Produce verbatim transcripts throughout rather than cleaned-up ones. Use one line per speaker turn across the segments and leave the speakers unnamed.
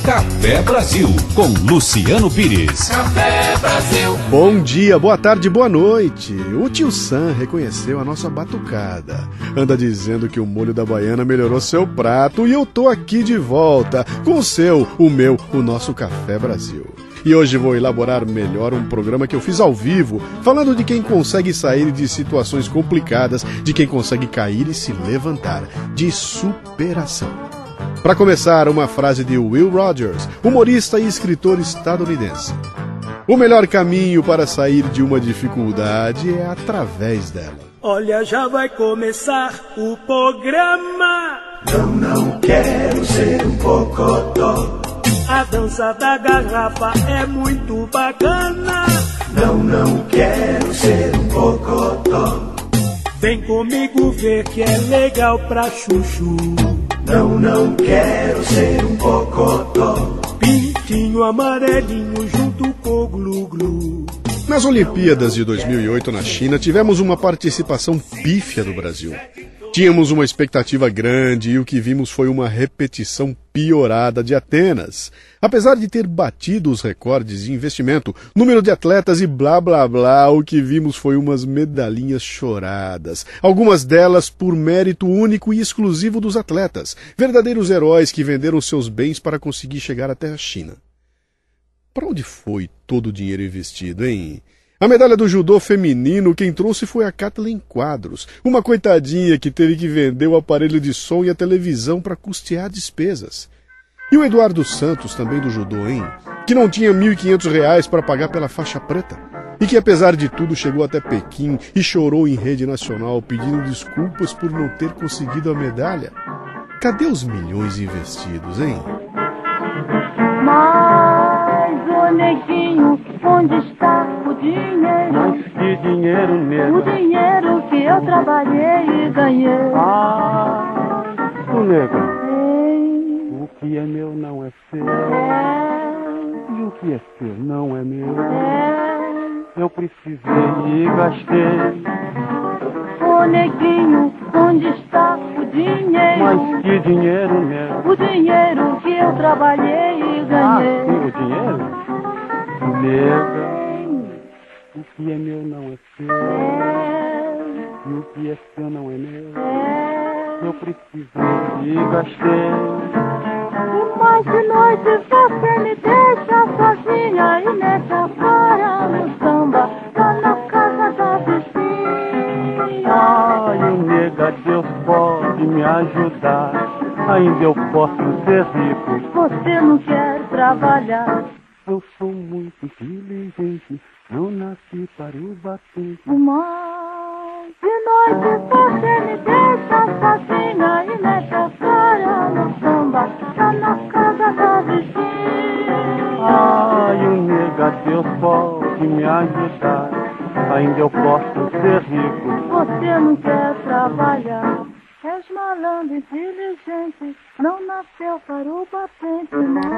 Café Brasil, com Luciano Pires.
Café Brasil.
Bom dia, boa tarde, boa noite. O tio Sam reconheceu a nossa batucada. Anda dizendo que o molho da baiana melhorou seu prato e eu tô aqui de volta com o seu, o meu, o nosso Café Brasil. E hoje vou elaborar melhor um programa que eu fiz ao vivo, falando de quem consegue sair de situações complicadas, de quem consegue cair e se levantar, de superação. Para começar, uma frase de Will Rogers, humorista e escritor estadunidense. O melhor caminho para sair de uma dificuldade é através dela.
Olha, já vai começar o programa.
Não, não quero ser um cocotó.
A dança da garrafa é muito bacana.
Não, não quero ser um cocotó.
Vem comigo ver que é legal pra chuchu.
Não, não quero ser um cocotó.
Pintinho amarelinho junto com o glu-glu.
Nas Olimpíadas de dois mil e oito na China, tivemos uma participação pífia do Brasil. Tínhamos uma expectativa grande e o que vimos foi uma repetição piorada de Atenas. Apesar de ter batido os recordes de investimento, número de atletas e blá blá blá, o que vimos foi umas medalhinhas choradas. Algumas delas por mérito único e exclusivo dos atletas. Verdadeiros heróis que venderam seus bens para conseguir chegar até a China. Para onde foi todo o dinheiro investido, hein? A medalha do judô feminino quem trouxe foi a Kathleen Quadros, uma coitadinha que teve que vender o aparelho de som e a televisão para custear despesas. E o Eduardo Santos, também do judô, hein? Que não tinha mil e quinhentos reais para pagar pela faixa preta. E que apesar de tudo chegou até Pequim e chorou em rede nacional pedindo desculpas por não ter conseguido a medalha. Cadê os milhões investidos, hein?
Mas o neguinho, onde está o dinheiro?
Mas que dinheiro, nega?
O dinheiro que eu trabalhei e ganhei.
Ah, o nega.
Ei,
O que é meu não é seu.
é,
E o que é seu não é meu.
é.
Eu precisei e gastei.
O neguinho, onde está o dinheiro?
Mas que dinheiro, nega?
O dinheiro que eu trabalhei e
Ah,
ganhei.
sim, o dinheiro? Nega. O que é meu não é seu.
É,
E o que é seu não é meu.
é.
Eu precisei e gastei.
E mais de noite você me deixa sozinha e nessa fora no samba, lá na casa da vizinha.
Ai, o nega, Deus pode me ajudar. Ainda eu posso ser rico.
Você não quer trabalhar.
Eu sou muito inteligente. Não nasci para o batente.
Mas de noite você me deixa sozinha e nessa fora no samba, lá na casa da vizinha.
Ai, o nega, Deus pode me ajudar. Ainda eu posso ser rico.
Você não quer trabalhar. És malandro e inteligente, não nasceu para o batente,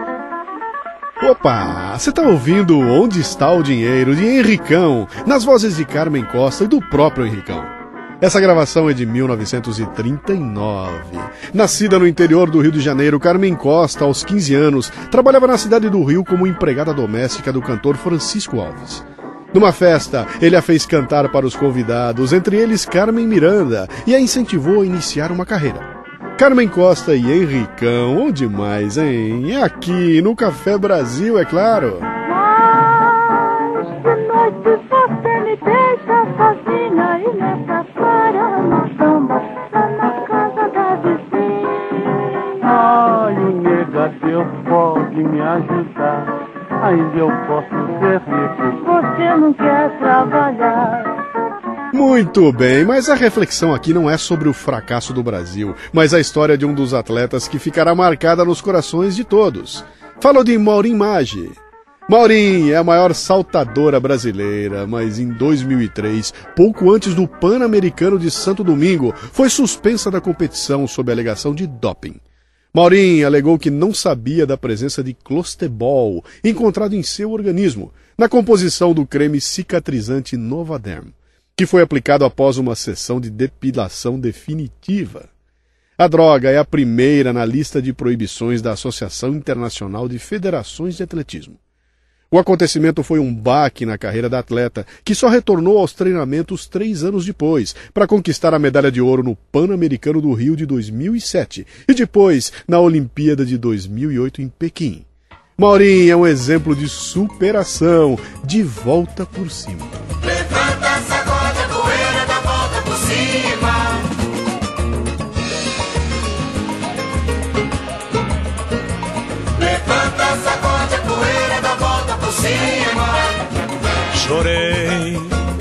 não.
Opa, você tá ouvindo Onde Está o Dinheiro, de Henricão, nas vozes de Carmen Costa e do próprio Henricão. Essa gravação é de mil novecentos e trinta e nove. Nascida no interior do Rio de Janeiro, Carmen Costa, aos quinze anos, trabalhava na cidade do Rio como empregada doméstica do cantor Francisco Alves. Numa festa, ele a fez cantar para os convidados, entre eles Carmen Miranda, e a incentivou a iniciar uma carreira. Carmen Costa e Henricão, onde mais, hein? É aqui, no Café Brasil, é claro.
Mas de noite você me deixa sozinha e nessa fora no samba, lá na casa da vizinha.
Ai, o nega, Deus pode me ajudar. Ainda eu posso ser rico.
Você não quer trabalhar.
Muito bem, mas a reflexão aqui não é sobre o fracasso do Brasil, mas a história de um dos atletas que ficará marcada nos corações de todos. Falo de Maureen Maggi. Maureen é a maior saltadora brasileira, mas em dois mil e três, pouco antes do Pan-Americano de Santo Domingo, foi suspensa da competição sob alegação de doping. Maureen alegou que não sabia da presença de clostebol encontrado em seu organismo, na composição do creme cicatrizante Novaderm, que foi aplicado após uma sessão de depilação definitiva. A droga é a primeira na lista de proibições da Associação Internacional de Federações de Atletismo. O acontecimento foi um baque na carreira da atleta, que só retornou aos treinamentos três anos depois, para conquistar a medalha de ouro no Pan-Americano do Rio de dois mil e sete e depois na Olimpíada de dois mil e oito em Pequim. Maurinho é um exemplo de superação, de volta por cima.
Levanta, sacode a poeira, dá volta por cima. Levanta, sacode a poeira, dá volta por cima.
Chorei,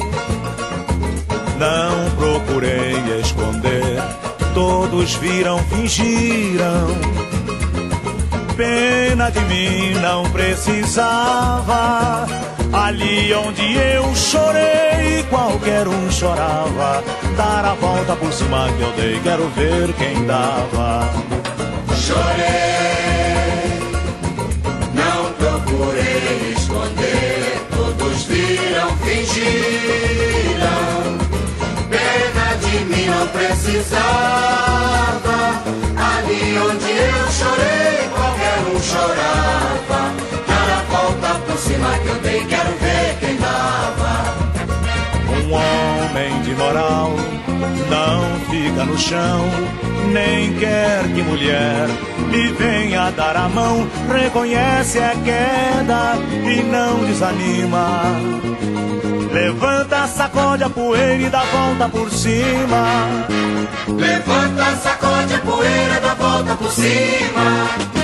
não procurei esconder, todos viram, fingiram. Pena de mim não precisava. Ali onde eu chorei, qualquer um chorava. Dar a volta por cima que eu dei, quero ver quem dava.
Chorei, não procurei esconder, todos viram, fingiram. Pena de mim não precisava. Ali onde eu chorei, qualquer um chorava. Dar a volta por cima que eu dei, quero ver quem dava.
Um homem de moral não fica no chão, nem quer que mulher lhe venha dar a mão. Reconhece a queda e não desanima. Levanta, sacode a poeira e dá volta por cima.
Levanta, sacode a poeira, dá volta por cima.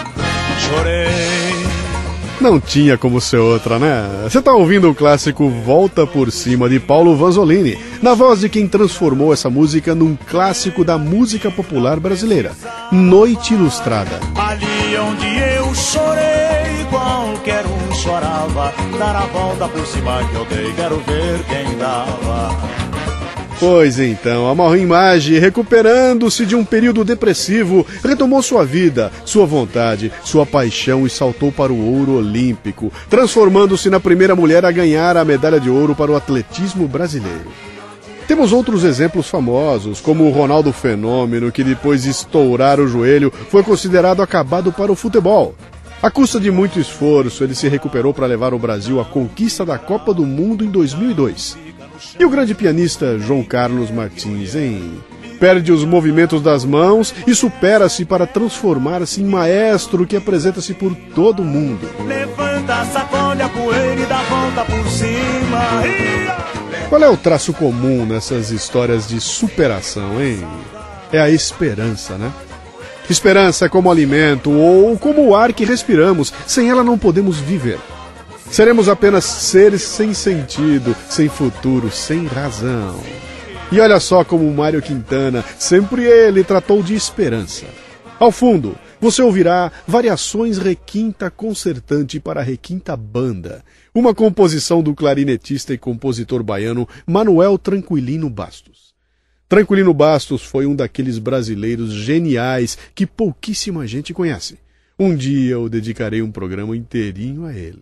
Chorei.
Não tinha como ser outra, né? Você tá ouvindo o clássico Volta por Cima de Paulo Vanzolini, na voz de quem transformou essa música num clássico da música popular brasileira, Noite Ilustrada.
Ali onde eu chorei, qualquer um chorava. Dar a volta por cima que eu dei, quero ver quem dava.
Pois então, a Maurinho Maggi, recuperando-se de um período depressivo, retomou sua vida, sua vontade, sua paixão e saltou para o ouro olímpico, transformando-se na primeira mulher a ganhar a medalha de ouro para o atletismo brasileiro. Temos outros exemplos famosos, como o Ronaldo Fenômeno, que depois de estourar o joelho, foi considerado acabado para o futebol. À custa de muito esforço, ele se recuperou para levar o Brasil à conquista da Copa do Mundo em dois mil e dois. E o grande pianista João Carlos Martins, hein? Perde os movimentos das mãos e supera-se para transformar-se em maestro que apresenta-se por todo o mundo.
Levanta, sacode a poeira e dá volta por cima.
Qual é o traço comum nessas histórias de superação, hein? É a esperança, né? Esperança é como alimento ou como o ar que respiramos. Sem ela não podemos viver. Seremos apenas seres sem sentido, sem futuro, sem razão. E olha só como o Mário Quintana, sempre ele tratou de esperança. Ao fundo, você ouvirá Variações Requinta Concertante para Requinta Banda, uma composição do clarinetista e compositor baiano Manuel Tranquilino Bastos. Tranquilino Bastos foi um daqueles brasileiros geniais que pouquíssima gente conhece. Um dia eu dedicarei um programa inteirinho a ele.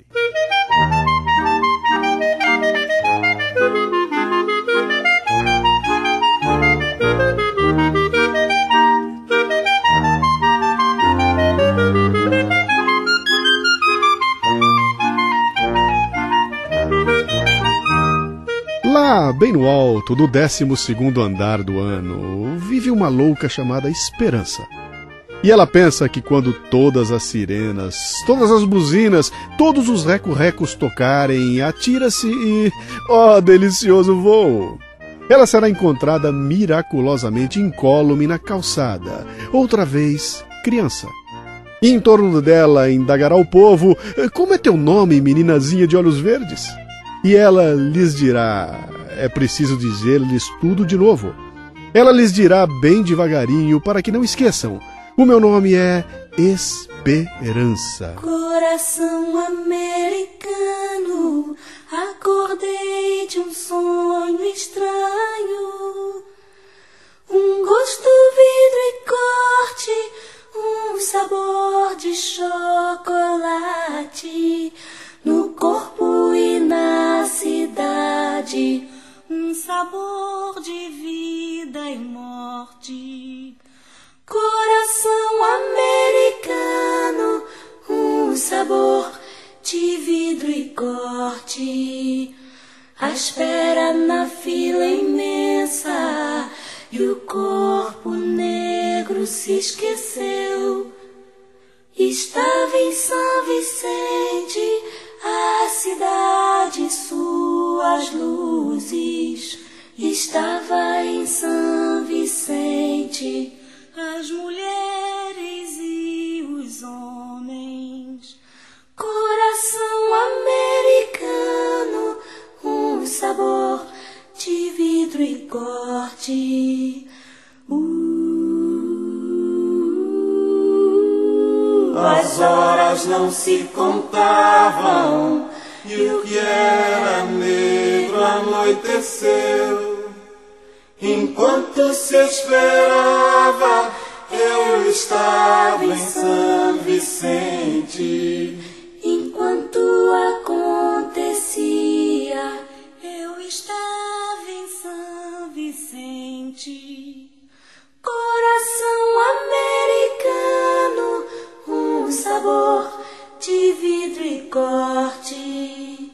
Lá, bem no alto do décimo segundo andar do ano, vive uma louca chamada Esperança. E ela pensa que quando todas as sirenas, todas as buzinas, todos os reco-recos tocarem, atira-se e... ó, delicioso voo! Ela será encontrada miraculosamente incólume na calçada, outra vez criança. E em torno dela indagará o povo: como é teu nome, meninazinha de olhos verdes? E ela lhes dirá: é preciso dizer-lhes tudo de novo. Ela lhes dirá bem devagarinho para que não esqueçam: o meu nome é Esperança.
Coração americano, acordei de um sonho estranho. Um gosto, vidro e corte, um sabor de chocolate. No corpo e na cidade, um sabor de vida e morte. americano, um sabor de vidro e corte. A espera na fila imensa e o corpo negro se esqueceu. Estava em São Vicente, a cidade e suas luzes. Estava em São Vicente, as mulheres e os homens. Coração americano, um sabor de vidro e corte. Uh, as horas não se contavam e o que era negro anoiteceu. Enquanto se esperava, eu estava em São Vicente. Enquanto acontecia, eu estava em São Vicente. Coração americano, um sabor de vidro e corte.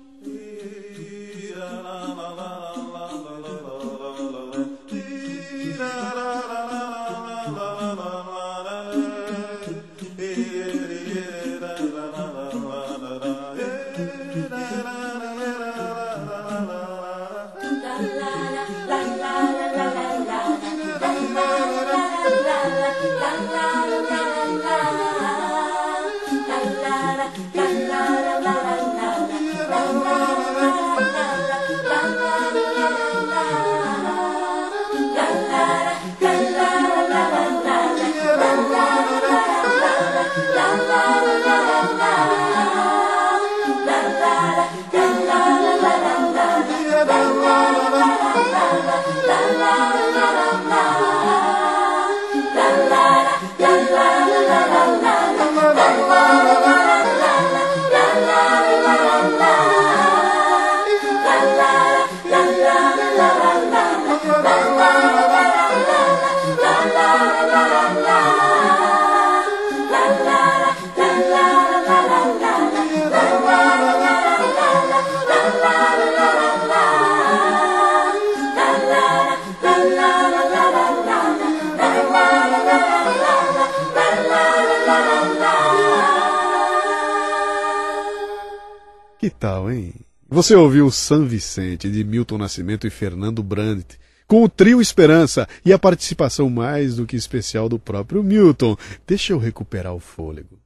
Que tal, hein? Você ouviu São Vicente, de Milton Nascimento e Fernando Brandt, com o trio Esperança e a participação mais do que especial do próprio Milton. Deixa eu recuperar o fôlego.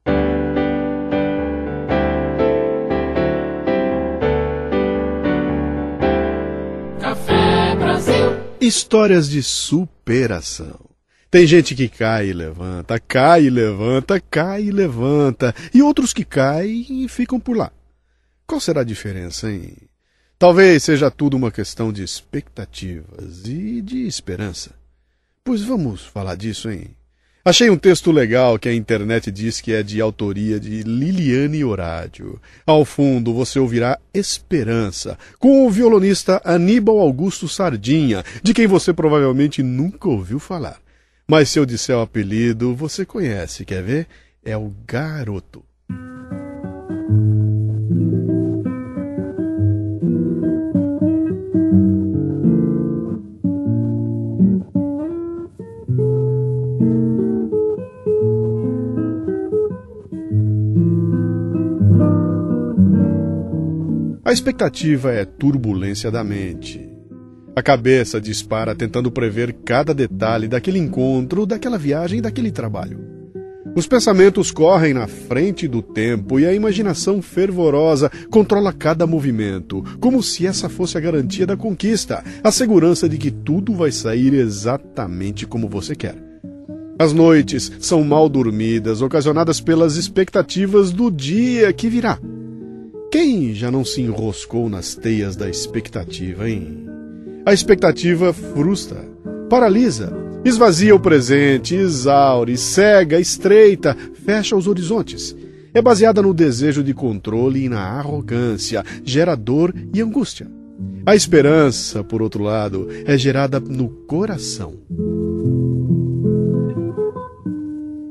Café Brasil.
Histórias de superação. Tem gente que cai e levanta, cai e levanta, cai e levanta, e outros que caem e ficam por lá. Qual será a diferença, hein? Talvez seja tudo uma questão de expectativas e de esperança. Pois vamos falar disso, hein? Achei um texto legal que a internet diz que é de autoria de Liliane Horádio. Ao fundo você ouvirá Esperança, com o violonista Aníbal Augusto Sardinha, de quem você provavelmente nunca ouviu falar. Mas se eu disser o apelido, você conhece, quer ver? É o Garoto. A expectativa é turbulência da mente. A cabeça dispara tentando prever cada detalhe daquele encontro, daquela viagem, daquele trabalho. Os pensamentos correm na frente do tempo e a imaginação fervorosa controla cada movimento, como se essa fosse a garantia da conquista, a segurança de que tudo vai sair exatamente como você quer. As noites são mal dormidas, ocasionadas pelas expectativas do dia que virá. Quem já não se enroscou nas teias da expectativa, hein? A expectativa frustra, paralisa, esvazia o presente, exaure, cega, estreita, fecha os horizontes. É baseada no desejo de controle e na arrogância, gera dor e angústia. A esperança, por outro lado, é gerada no coração.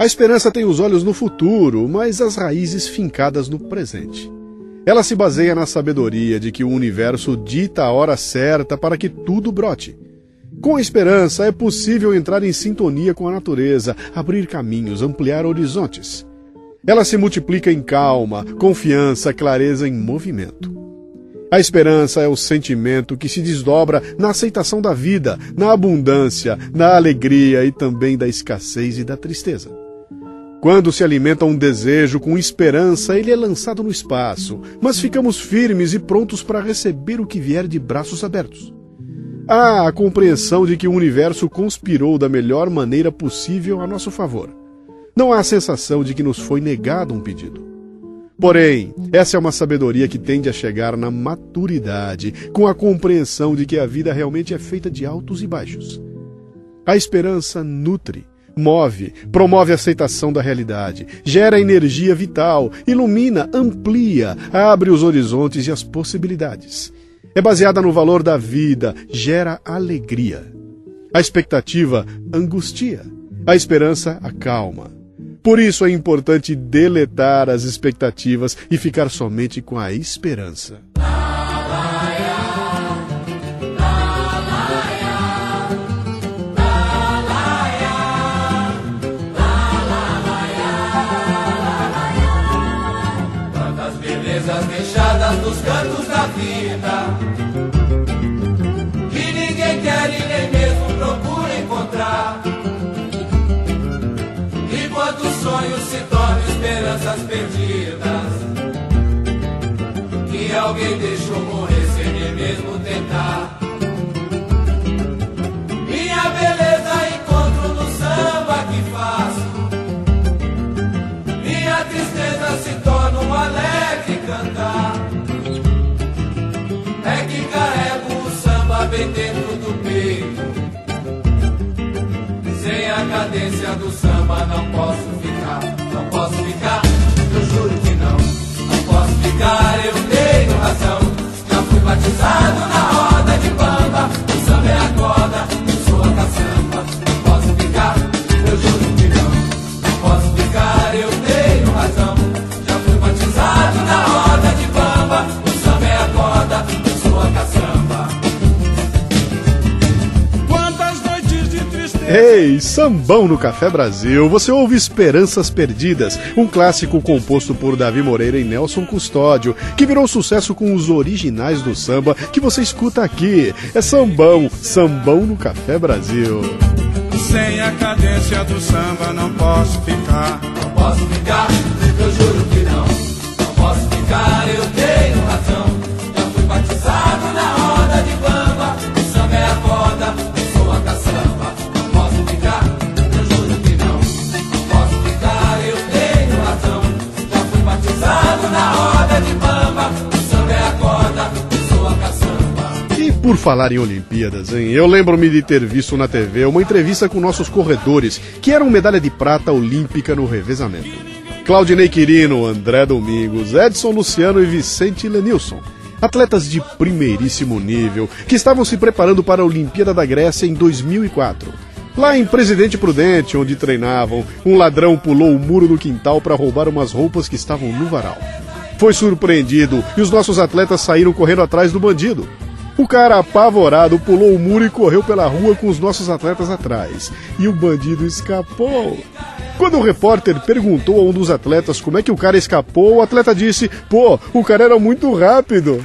A esperança tem os olhos no futuro, mas as raízes fincadas no presente. Ela se baseia na sabedoria de que o universo dita a hora certa para que tudo brote. Com a esperança é possível entrar em sintonia com a natureza, abrir caminhos, ampliar horizontes. Ela se multiplica em calma, confiança, clareza em movimento. A esperança é o sentimento que se desdobra na aceitação da vida, na abundância, na alegria e também da escassez e da tristeza. Quando se alimenta um desejo com esperança, ele é lançado no espaço, mas ficamos firmes e prontos para receber o que vier de braços abertos. Há a compreensão de que o universo conspirou da melhor maneira possível a nosso favor. Não há a sensação de que nos foi negado um pedido. Porém, essa é uma sabedoria que tende a chegar na maturidade, com a compreensão de que a vida realmente é feita de altos e baixos. A esperança nutre, move, promove a aceitação da realidade, gera energia vital, ilumina, amplia, abre os horizontes e as possibilidades. É baseada no valor da vida, gera alegria. A expectativa angustia, a esperança acalma. Por isso é importante deletar as expectativas e ficar somente com a esperança.
Deixadas nos cantos da vida, que ninguém quer e nem mesmo procura encontrar. E quando os sonhos se tornam esperanças perdidas, que alguém deixou morrer sem nem mesmo tentar. Minha beleza encontro no samba que faço, minha tristeza se torna um alegre cantar. É que carrego o samba bem dentro do peito. Sem a cadência do samba não posso ficar. Não posso ficar, eu juro que não. Não posso ficar, eu tenho razão. Já fui batizado na roda de bamba. O samba é a corda, eu sou a caçamba. Não posso ficar, eu juro que não. Não posso ficar, eu tenho razão. Já fui batizado na roda de bamba. O samba é a corda, eu sou a caçamba.
Quantas noites de tristeza.
Ei, sambão no Café Brasil, você ouve Esperanças Perdidas, um clássico composto por Davi Moreira e Nelson Custódio, que virou sucesso com os originais do samba que você escuta aqui. É sambão, sambão no Café Brasil.
Sem a cadência do samba não posso ficar.
Não posso ficar, eu juro que não. Não posso ficar, eu tenho razão. Já fui batizado na roda de bamba. O samba é a corda, eu sou a caçamba. Não posso ficar, eu juro que não. Não posso ficar, eu tenho razão. Já fui batizado na roda de bamba. O samba é a corda, eu sou a caçamba.
E por falar em Olimpíadas, hein, eu lembro-me de ter visto na T V uma entrevista com nossos corredores, que eram medalha de prata olímpica no revezamento. Claudinei Quirino, André Domingos, Edson Luciano e Vicente Lenilson. Atletas de primeiríssimo nível, que estavam se preparando para a Olimpíada da Grécia em dois mil e quatro. Lá em Presidente Prudente, onde treinavam, um ladrão pulou o muro do quintal para roubar umas roupas que estavam no varal. Foi surpreendido e os nossos atletas saíram correndo atrás do bandido. O cara, apavorado, pulou o muro e correu pela rua com os nossos atletas atrás. E o bandido escapou. Quando o repórter perguntou a um dos atletas como é que o cara escapou, o atleta disse: pô, o cara era muito rápido.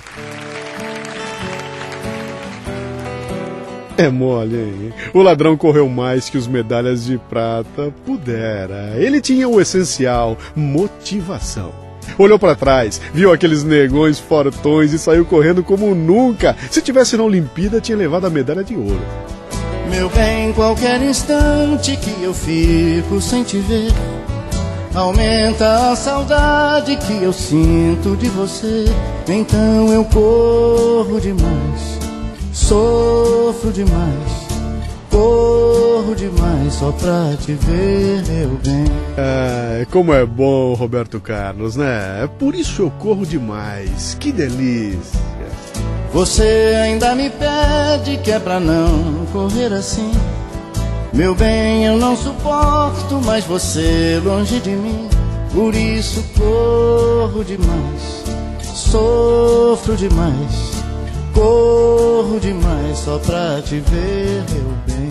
É mole, hein? O ladrão correu mais que os medalhas de prata pudera. Ele tinha o essencial, motivação. Olhou pra trás, viu aqueles negões fortões e saiu correndo como nunca. Se tivesse na Olimpíada, tinha levado a medalha de ouro.
Meu bem, qualquer instante que eu fico sem te ver, aumenta a saudade que eu sinto de você. Então eu corro demais, sofro demais, corro demais só pra te ver, meu bem.
Ah, como é bom, Roberto Carlos, né? É por isso eu corro demais, que delícia.
Você ainda me pede que é pra não correr assim. Meu bem, eu não suporto mais você longe de mim. Por isso corro demais, sofro demais, corro demais só pra te ver, meu bem.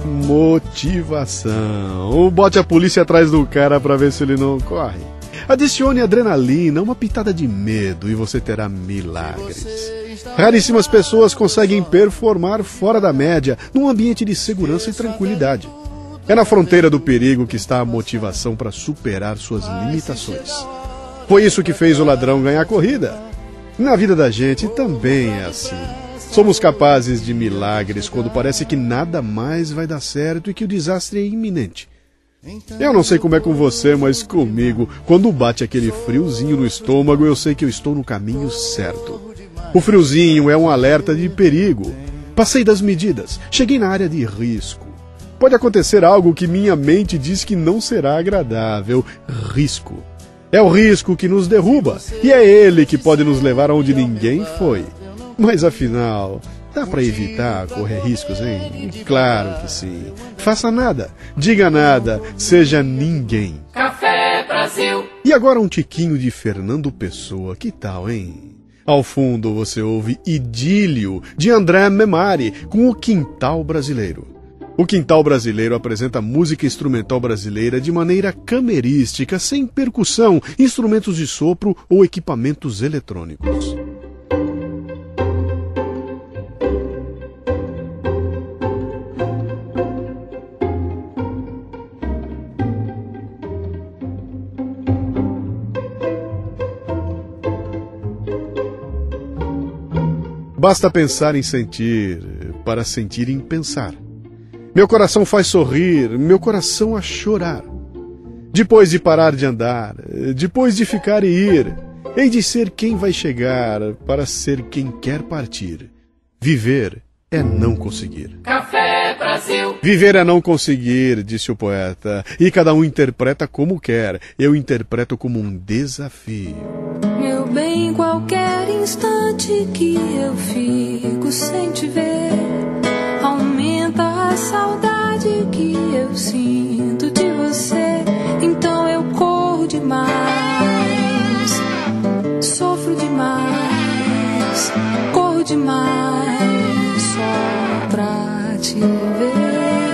Motivação. Bote a polícia atrás do cara pra ver se ele não corre. Adicione adrenalina, uma pitada de medo e você terá milagres. Raríssimas pessoas conseguem performar fora da média num ambiente de segurança e tranquilidade. É na fronteira do perigo que está a motivação para superar suas limitações. Foi isso que fez o ladrão ganhar a corrida. Na vida da gente também é assim. Somos capazes de milagres quando parece que nada mais vai dar certo e que o desastre é iminente. Eu não sei como é com você, mas comigo, quando bate aquele friozinho no estômago, eu sei que eu estou no caminho certo. O friozinho é um alerta de perigo. Passei das medidas, cheguei na área de risco. Pode acontecer algo que minha mente diz que não será agradável. Risco. É o risco que nos derruba, e é ele que pode nos levar aonde ninguém foi. Mas afinal, dá para evitar correr riscos, hein? Claro que sim. Faça nada, diga nada, seja ninguém.
Café Brasil.
E agora um tiquinho de Fernando Pessoa, que tal, hein? Ao fundo você ouve Idílio, de André Memari, com o Quintal Brasileiro. O Quintal Brasileiro apresenta música instrumental brasileira de maneira camerística, sem percussão, instrumentos de sopro ou equipamentos eletrônicos. Basta pensar em sentir, para sentir em pensar. Meu coração faz sorrir, meu coração a chorar. Depois de parar de andar, depois de ficar e ir, hei de ser quem vai chegar para ser quem quer partir. Viver é não conseguir.
Café Brasil.
Viver é não conseguir, disse o poeta, e cada um interpreta como quer. Eu interpreto como um desafio.
Meu bem, qualquer instante que eu fico sem te ver, aumenta a saudade que eu sinto de você. Então eu corro demais, sofro demais, corro demais só pra te ver.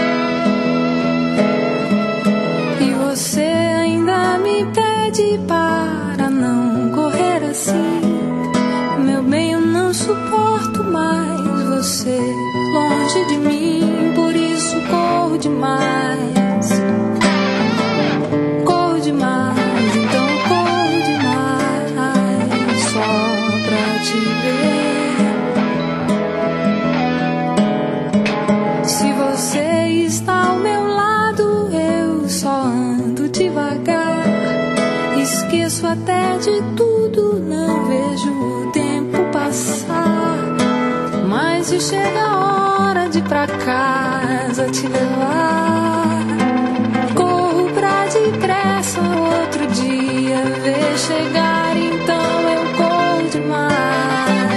E você ainda me pede para não correr assim. Meu bem, eu não suporto mais você longe de mim, por isso corro demais, corro demais, então corro demais só pra te ver. Se você está ao meu lado, eu só ando devagar, esqueço até de tudo, não vejo o tempo passar. Mas se chega a hora de ir pra casa te levar, corro pra depressa outro dia ver chegar. Então eu corro demais,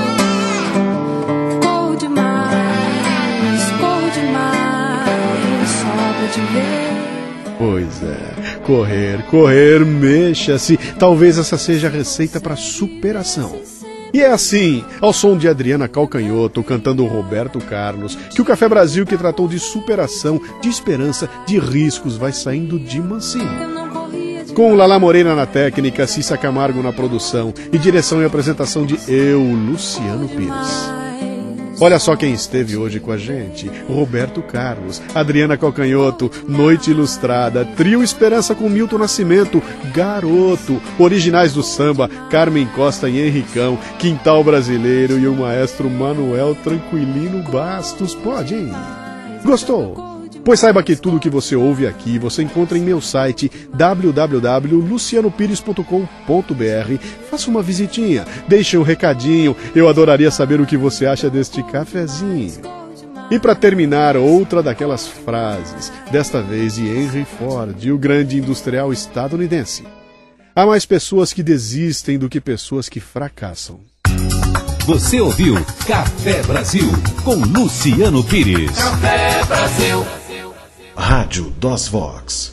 corro demais, corro demais só pra te ver.
Pois é, correr, correr, mexa-se. Talvez essa seja a receita para superação. E é assim, ao som de Adriana Calcanhoto cantando Roberto Carlos, que o Café Brasil, que tratou de superação, de esperança, de riscos, vai saindo de mansinho. Com Lala Moreira na técnica, Cissa Camargo na produção e direção e apresentação de eu, Luciano Pires. Olha só quem esteve hoje com a gente: Roberto Carlos, Adriana Calcanhoto, Noite Ilustrada, Trio Esperança com Milton Nascimento, Garoto, originais do samba, Carmen Costa e Henricão, Quintal Brasileiro e o maestro Manuel Tranquilino Bastos. Pode, hein? Gostou? Pois saiba que tudo que você ouve aqui você encontra em meu site w w w ponto luciano pires ponto com ponto b r. Faça uma visitinha, deixe um recadinho, eu adoraria saber o que você acha deste cafezinho. E para terminar, outra daquelas frases, desta vez de Henry Ford, o grande industrial estadunidense: há mais pessoas que desistem do que pessoas que fracassam.
Você ouviu Café Brasil com Luciano Pires.
Café Brasil.
Rádio DOS Vox.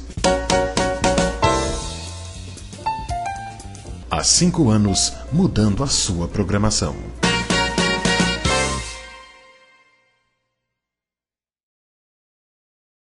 Há cinco anos, mudando a sua programação.